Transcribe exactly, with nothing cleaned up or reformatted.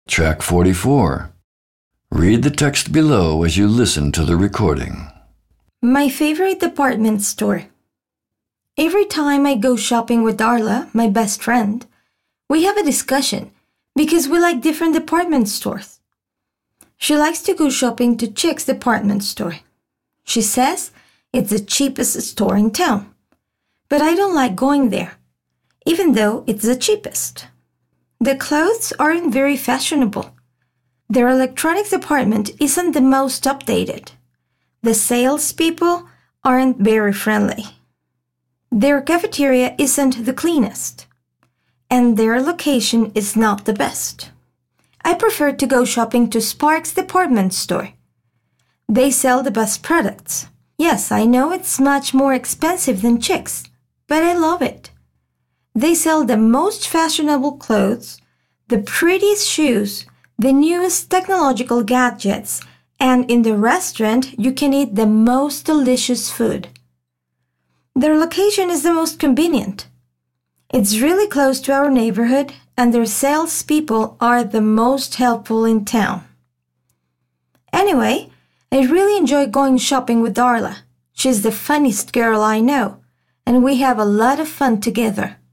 Track forty-four. Read the text below as you listen to the recording. My favorite department store. Every time I go shopping with Darla, my best friend, we have a discussion because we like different department stores. She likes to go shopping to Chick's department store. She says it's the cheapest store in town. But I don't like going there, even though it's the cheapest. The clothes aren't very fashionable. Their electronics department isn't the most updated. The salespeople aren't very friendly. Their cafeteria isn't the cleanest. And their location is not the best. I prefer to go shopping to Sparks department store. They sell the best products. Yes, I know it's much more expensive than Chick's, but I love it. They sell the most fashionable clothes, the prettiest shoes, the newest technological gadgets, and in the restaurant you can eat the most delicious food. Their location is the most convenient. It's really close to our neighborhood, and their salespeople are the most helpful in town. Anyway, I really enjoy going shopping with Darla. She's the funniest girl I know, and we have a lot of fun together.